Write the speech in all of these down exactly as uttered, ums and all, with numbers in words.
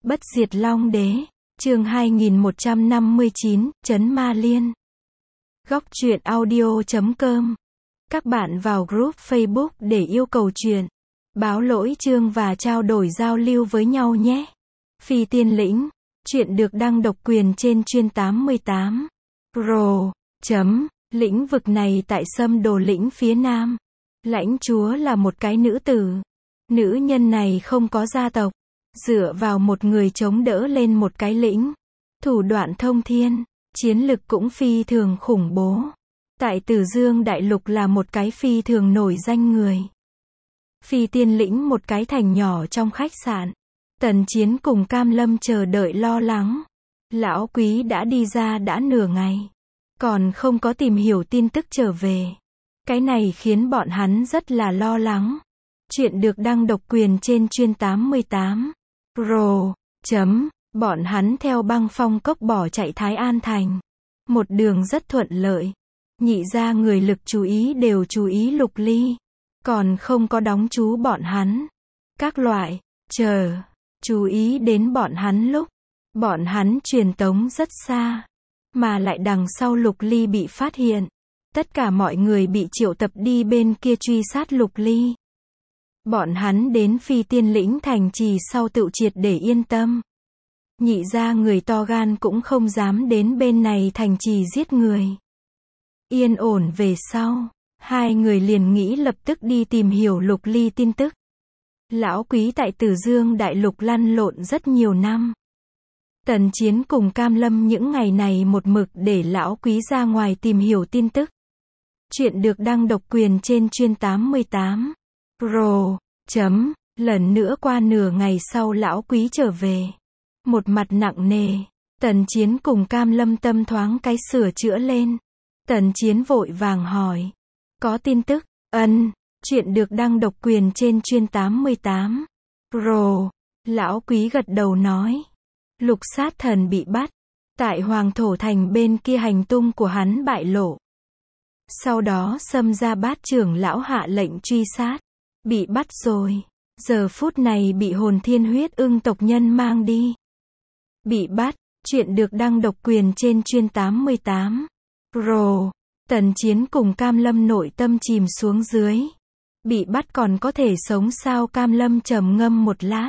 Bất diệt Long Đế, chương hai nghìn một trăm năm mươi chín, Trấn Ma Liên. Góc truyện audio chấm com. Các bạn vào group Facebook để yêu cầu truyện, báo lỗi chương và trao đổi giao lưu với nhau nhé. Phi Tiên Lĩnh, truyện được đăng độc quyền trên chuyên tám mươi tám. Pro. Chấm. Lĩnh vực này tại Sâm Đồ Lĩnh phía Nam. Lãnh chúa là một cái nữ tử. Nữ nhân này không có gia tộc. Dựa vào một người chống đỡ lên một cái lĩnh. Thủ đoạn thông thiên, chiến lực cũng phi thường khủng bố. Tại Tử Dương Đại Lục là một cái phi thường nổi danh người. Phi Tiên Lĩnh một cái thành nhỏ trong khách sạn. Tần Chiến cùng Cam Lâm chờ đợi lo lắng. Lão Quý đã đi ra đã nửa ngày. Còn không có tìm hiểu tin tức trở về. Cái này khiến bọn hắn rất là lo lắng. Chuyện được đăng độc quyền trên chuyên tám mươi tám. Pro. Chấm. Bọn hắn theo băng phong cốc bỏ chạy Thái An Thành. Một đường rất thuận lợi. Nhị ra người lực chú ý đều chú ý Lục Ly. Còn không có đóng chú bọn hắn. Các loại. Chờ. Chú ý đến bọn hắn lúc. Bọn hắn truyền tống rất xa. Mà lại đằng sau Lục Ly bị phát hiện. Tất cả mọi người bị triệu tập đi bên kia truy sát Lục Ly. Bọn hắn đến Phi Tiên Lĩnh thành trì sau tự triệt để yên tâm. Nhị ra người to gan cũng không dám đến bên này thành trì giết người. Yên ổn về sau, hai người liền nghĩ lập tức đi tìm hiểu Lục Ly tin tức. Lão Quý tại Tử Dương Đại Lục lăn lộn rất nhiều năm. Tần Chiến cùng Cam Lâm những ngày này một mực để Lão Quý ra ngoài tìm hiểu tin tức. Chuyện được đăng độc quyền trên chuyên tám mươi tám. Pro. Chấm. Lần nữa qua nửa ngày sau Lão Quý trở về. Một mặt nặng nề. Tần Chiến cùng Cam Lâm tâm thoáng cái sửa chữa lên. Tần Chiến vội vàng hỏi. Có tin tức? Ân. Chuyện được đăng độc quyền trên chuyên tám mươi tám. Pro. Lão Quý gật đầu nói. Lục sát thần bị bắt. Tại Hoàng Thổ Thành bên kia hành tung của hắn bại lộ. Sau đó Sâm Gia Bát trưởng lão hạ lệnh truy sát. Bị bắt rồi. Giờ phút này bị Hồn Thiên Huyết Ưng tộc nhân mang đi. Bị bắt. Chuyện được đăng độc quyền trên chuyên tám mươi tám. Pro. Tần Chiến cùng Cam Lâm nội tâm chìm xuống dưới. Bị bắt còn có thể sống sao? Cam Lâm trầm ngâm một lát.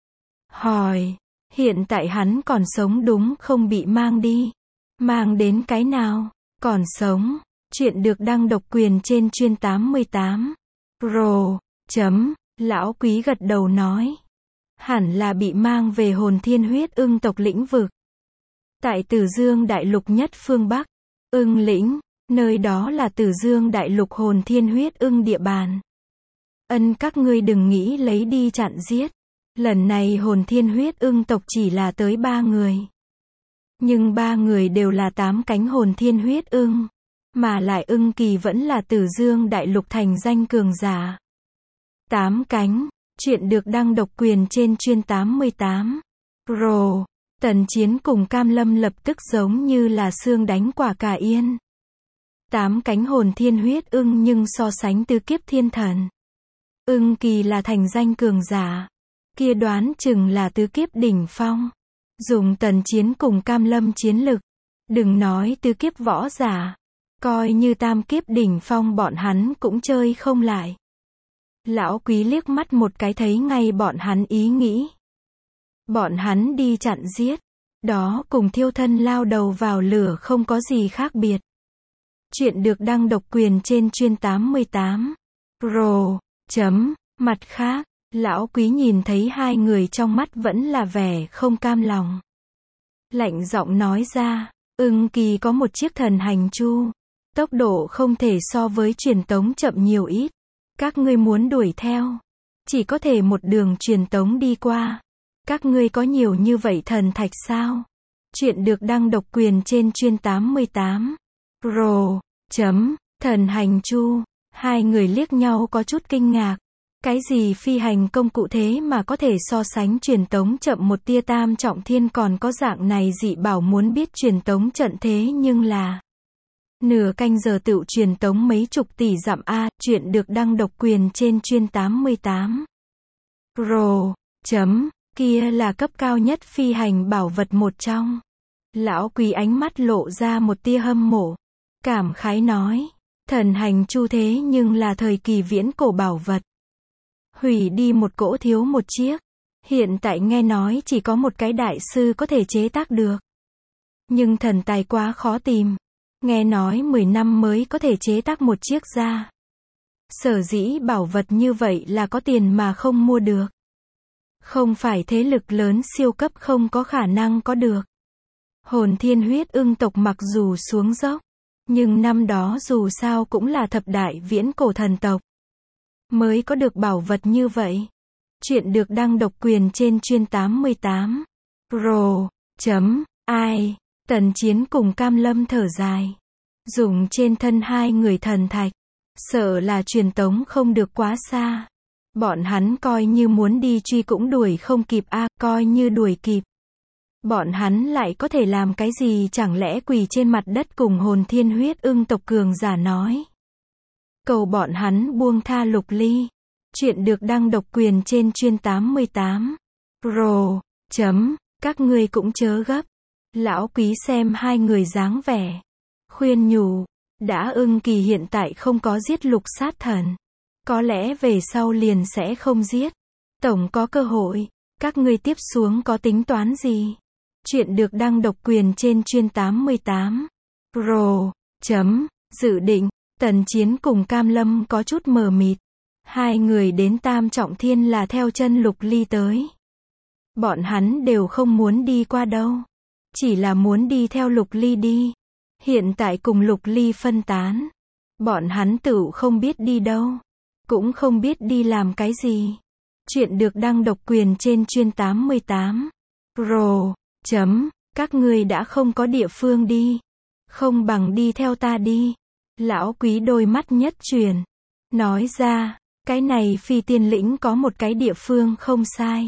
Hỏi. Hiện tại hắn còn sống đúng không? Bị mang đi. Mang đến cái nào? Còn sống. Chuyện được đăng độc quyền trên chuyên tám mươi tám. Pro. Chấm. Lão Quý gật đầu nói. Hẳn là bị mang về Hồn Thiên Huyết Ưng tộc lĩnh vực. Tại Tử Dương Đại Lục nhất phương Bắc. Ưng lĩnh. Nơi đó là Tử Dương Đại Lục Hồn Thiên Huyết Ưng địa bàn. Ân các ngươi đừng nghĩ lấy đi chặn giết. Lần này Hồn Thiên Huyết Ưng tộc chỉ là tới ba người. Nhưng ba người đều là tám cánh Hồn Thiên Huyết Ưng. Mà lại ưng kỳ vẫn là Tử Dương Đại Lục thành danh cường giả. Tám cánh. Chuyện được đăng độc quyền trên chuyên tám mươi tám. Pro. Tần Chiến cùng Cam Lâm lập tức giống như là xương đánh quả cà yên. Tám cánh Hồn Thiên Huyết Ưng nhưng so sánh tứ kiếp thiên thần. Ưng kỳ là thành danh cường giả. Kia đoán chừng là tứ kiếp đỉnh phong. Dùng Tần Chiến cùng Cam Lâm chiến lực. Đừng nói tứ kiếp võ giả. Coi như tam kiếp đỉnh phong bọn hắn cũng chơi không lại. Lão Quý liếc mắt một cái thấy ngay bọn hắn ý nghĩ. Bọn hắn đi chặn giết. Đó cùng thiêu thân lao đầu vào lửa không có gì khác biệt. Chuyện được đăng độc quyền trên chuyên tám mươi tám. Pro. Chấm. Mặt khác, Lão Quý nhìn thấy hai người trong mắt vẫn là vẻ không cam lòng. Lạnh giọng nói ra, ưng kỳ có một chiếc thần hành chu. Tốc độ không thể so với truyền tống chậm nhiều ít. Các ngươi muốn đuổi theo. Chỉ có thể một đường truyền tống đi qua. Các ngươi có nhiều như vậy thần thạch sao? Chuyện được đăng độc quyền trên chuyên tám mươi tám. Pro. Chấm. Thần hành chu. Hai người liếc nhau có chút kinh ngạc. Cái gì phi hành công cụ thế mà có thể so sánh truyền tống chậm một tia? Tam trọng thiên còn có dạng này dị bảo muốn biết truyền tống trận thế nhưng là nửa canh giờ tự truyền tống mấy chục tỷ dặm a. Chuyện được đăng độc quyền trên chuyên tám mươi tám. Pro. Chấm. Kia là cấp cao nhất phi hành bảo vật một trong. Lão Quý ánh mắt lộ ra một tia hâm mộ. Cảm khái nói. Thần hành chu thế nhưng là thời kỳ viễn cổ bảo vật. Hủy đi một cỗ thiếu một chiếc. Hiện tại nghe nói chỉ có một cái đại sư có thể chế tác được. Nhưng thần tài quá khó tìm. Nghe nói mười năm mới có thể chế tác một chiếc ra. Sở dĩ bảo vật như vậy là có tiền mà không mua được. Không phải thế lực lớn siêu cấp không có khả năng có được. Hồn Thiên Huyết Ưng tộc mặc dù xuống dốc, nhưng năm đó dù sao cũng là thập đại viễn cổ thần tộc. Mới có được bảo vật như vậy. Chuyện được đăng độc quyền trên chuyên tám mươi tám. Pro. Chấm. Ai. Tần Chiến cùng Cam Lâm thở dài. Dùng trên thân hai người thần thạch. Sợ là truyền tống không được quá xa. Bọn hắn coi như muốn đi truy cũng đuổi không kịp a, à, coi như đuổi kịp. Bọn hắn lại có thể làm cái gì, chẳng lẽ quỳ trên mặt đất cùng Hồn Thiên Huyết Ưng tộc cường giả nói. Cầu bọn hắn buông tha Lục Ly. Chuyện được đăng độc quyền trên chuyên tám mươi tám. Pro. Chấm. Các ngươi cũng chớ gấp. Lão Quý xem hai người dáng vẻ. Khuyên nhủ. Đã Ưng Kỳ hiện tại không có giết lục sát thần. Có lẽ về sau liền sẽ không giết. Tổng có cơ hội. Các ngươi tiếp xuống có tính toán gì? Chuyện được đăng độc quyền trên chuyên tám mươi tám. Pro. Chấm. Dự định. Tần Chiến cùng Cam Lâm có chút mờ mịt. Hai người đến Tam Trọng Thiên là theo chân Lục Ly tới. Bọn hắn đều không muốn đi qua đâu. Chỉ là muốn đi theo Lục Ly đi. Hiện tại cùng Lục Ly phân tán. Bọn hắn tự không biết đi đâu. Cũng không biết đi làm cái gì. Chuyện được đăng độc quyền trên chuyên tám mươi tám. Pro. Chấm. Các ngươi đã không có địa phương đi. Không bằng đi theo ta đi. Lão Quý đôi mắt nhất chuyển. Nói ra. Cái này Phi Tiên Lĩnh có một cái địa phương không sai.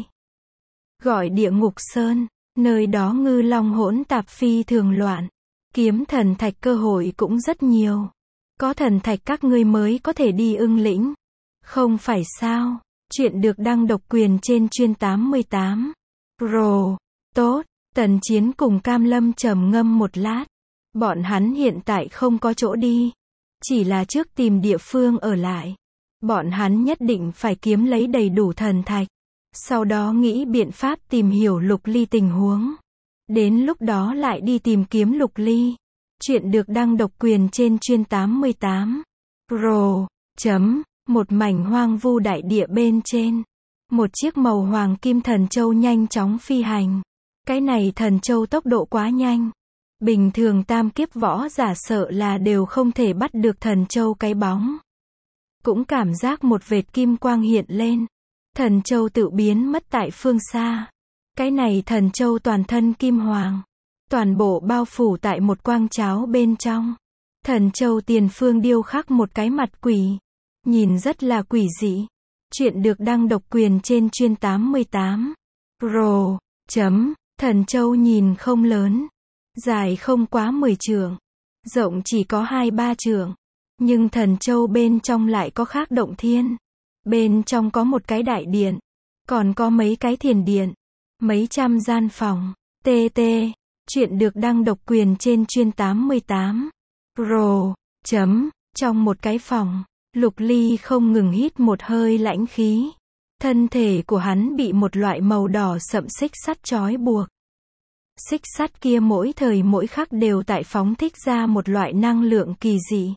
Gọi Địa Ngục Sơn. Nơi đó ngư long hỗn tạp phi thường loạn. Kiếm thần thạch cơ hội cũng rất nhiều. Có thần thạch các ngươi mới có thể đi Ưng Lĩnh. Không phải sao? Chuyện được đăng độc quyền trên chuyên tám mươi tám. Pro. Tốt. Tần Chiến cùng Cam Lâm trầm ngâm một lát. Bọn hắn hiện tại không có chỗ đi. Chỉ là trước tìm địa phương ở lại. Bọn hắn nhất định phải kiếm lấy đầy đủ thần thạch. Sau đó nghĩ biện pháp tìm hiểu Lục Ly tình huống. Đến lúc đó lại đi tìm kiếm Lục Ly. Chuyện được đăng độc quyền trên chuyên tám mươi tám. Pro. Chấm. Một mảnh hoang vu đại địa bên trên. Một chiếc màu hoàng kim thần châu nhanh chóng phi hành. Cái này thần châu tốc độ quá nhanh. Bình thường tam kiếp võ giả sợ là đều không thể bắt được thần châu cái bóng. Cũng cảm giác một vệt kim quang hiện lên. Thần châu tự biến mất tại phương xa. Cái này thần châu toàn thân kim hoàng. Toàn bộ bao phủ tại một quang cháo bên trong. Thần châu tiền phương điêu khắc một cái mặt quỷ. Nhìn rất là quỷ dị. Chuyện được đăng độc quyền trên chuyên tám mươi tám. Pro. Chấm. Thần châu nhìn không lớn. Dài không quá mười trượng. Rộng chỉ có hai ba trượng. Nhưng thần châu bên trong lại có khác động thiên. Bên trong có một cái đại điện. Còn có mấy cái thiền điện. Mấy trăm gian phòng. tê tê. Chuyện được đăng độc quyền trên chuyên tám mươi tám. Pro. Chấm. Trong một cái phòng. Lục Ly không ngừng hít một hơi lãnh khí. Thân thể của hắn bị một loại màu đỏ sậm xích sắt trói buộc. Xích sắt kia mỗi thời mỗi khắc đều tại phóng thích ra một loại năng lượng kỳ dị.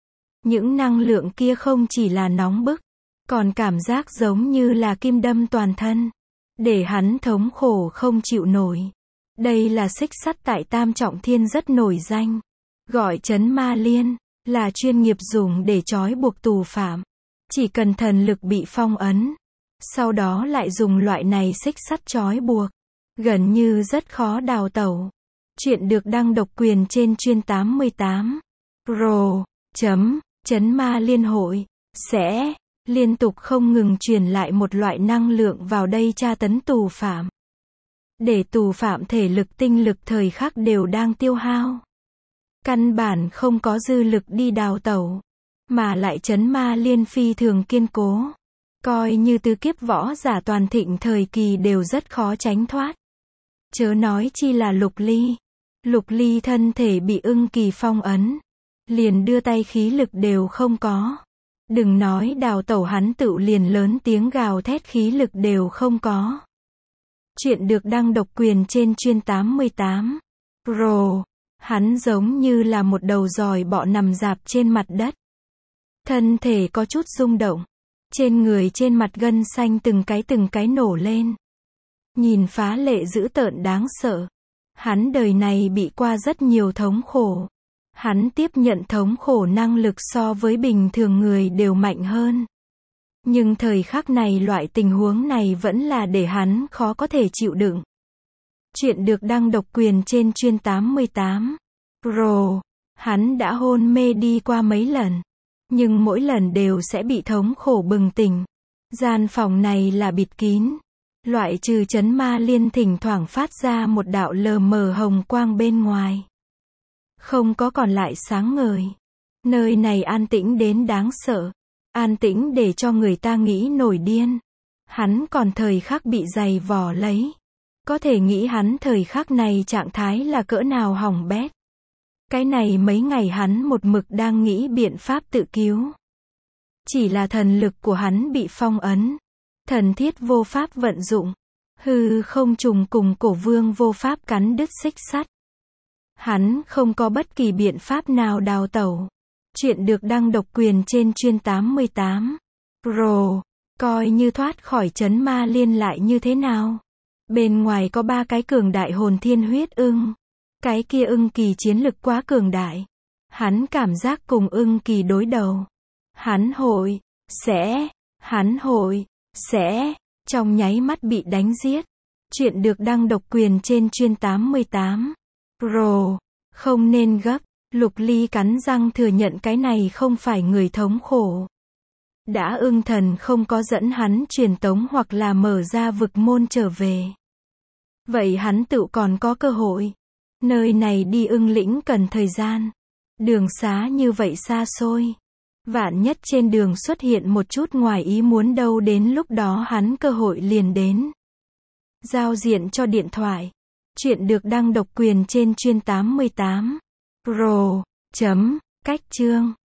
Những năng lượng kia không chỉ là nóng bức, còn cảm giác giống như là kim đâm toàn thân. Để hắn thống khổ không chịu nổi. Đây là xích sắt tại Tam Trọng Thiên rất nổi danh. Gọi trấn ma liên. Là chuyên nghiệp dùng để trói buộc tù phạm. Chỉ cần thần lực bị phong ấn. Sau đó lại dùng loại này xích sắt trói buộc. Gần như rất khó đào tẩu. Chuyện được đăng độc quyền trên chuyên tám mươi tám. Pro. Chấm. Trấn ma liên hội. Sẽ. Liên tục không ngừng truyền lại một loại năng lượng vào đây tra tấn tù phạm. Để tù phạm thể lực tinh lực thời khắc đều đang tiêu hao. Căn bản không có dư lực đi đào tẩu. Mà lại trấn ma liên phi thường kiên cố. Coi như tứ kiếp võ giả toàn thịnh thời kỳ đều rất khó tránh thoát. Chớ nói chi là Lục Ly. Lục Ly thân thể bị Ưng Kỳ phong ấn. Liền đưa tay khí lực đều không có. Đừng nói đào tẩu, hắn tựu liền lớn tiếng gào thét khí lực đều không có. Chuyện được đăng độc quyền trên chuyên tám mươi tám. Pro. Hắn giống như là một đầu giòi bọ nằm rạp trên mặt đất. Thân thể có chút rung động. Trên người trên mặt gân xanh từng cái từng cái nổ lên. Nhìn phá lệ dữ tợn đáng sợ. Hắn đời này bị qua rất nhiều thống khổ. Hắn tiếp nhận thống khổ năng lực so với bình thường người đều mạnh hơn. Nhưng thời khắc này loại tình huống này vẫn là để hắn khó có thể chịu đựng. Chuyện được đăng độc quyền trên chuyên tám mươi tám. Pro. Hắn đã hôn mê đi qua mấy lần. Nhưng mỗi lần đều sẽ bị thống khổ bừng tỉnh. Gian phòng này là bịt kín. Loại trừ chấn ma liên thỉnh thoảng phát ra một đạo lờ mờ hồng quang bên ngoài. Không có còn lại sáng ngời. Nơi này an tĩnh đến đáng sợ. An tĩnh để cho người ta nghĩ nổi điên. Hắn còn thời khắc bị giày vò lấy. Có thể nghĩ hắn thời khắc này trạng thái là cỡ nào hỏng bét. Cái này mấy ngày hắn một mực đang nghĩ biện pháp tự cứu. Chỉ là thần lực của hắn bị phong ấn. Thần thiết vô pháp vận dụng. Hư không trùng cùng cổ vương vô pháp cắn đứt xích sắt. Hắn không có bất kỳ biện pháp nào đào tẩu. Chuyện được đăng độc quyền trên chuyên tám mươi tám. Pro. Coi như thoát khỏi chấn ma liên lại như thế nào. Bên ngoài có ba cái cường đại hồn thiên huyết ưng. Cái kia Ưng Kỳ chiến lực quá cường đại. Hắn cảm giác cùng Ưng Kỳ đối đầu. Hắn hội, sẽ, hắn hội, sẽ, trong nháy mắt bị đánh giết. Chuyện được đăng độc quyền trên chuyên tám mươi tám. Pro. Không nên gấp. Lục Ly cắn răng thừa nhận cái này không phải người thống khổ. Đã Ưng Thần không có dẫn hắn truyền tống hoặc là mở ra vực môn trở về. Vậy hắn tự còn có cơ hội. Nơi này đi Ưng Lĩnh cần thời gian. Đường xá như vậy xa xôi. Vạn nhất trên đường xuất hiện một chút ngoài ý muốn đâu, đến lúc đó hắn cơ hội liền đến. Giao diện cho điện thoại. Chuyện được đăng độc quyền trên chuyên tám mươi tám. Pro. Chấm. Cách chương.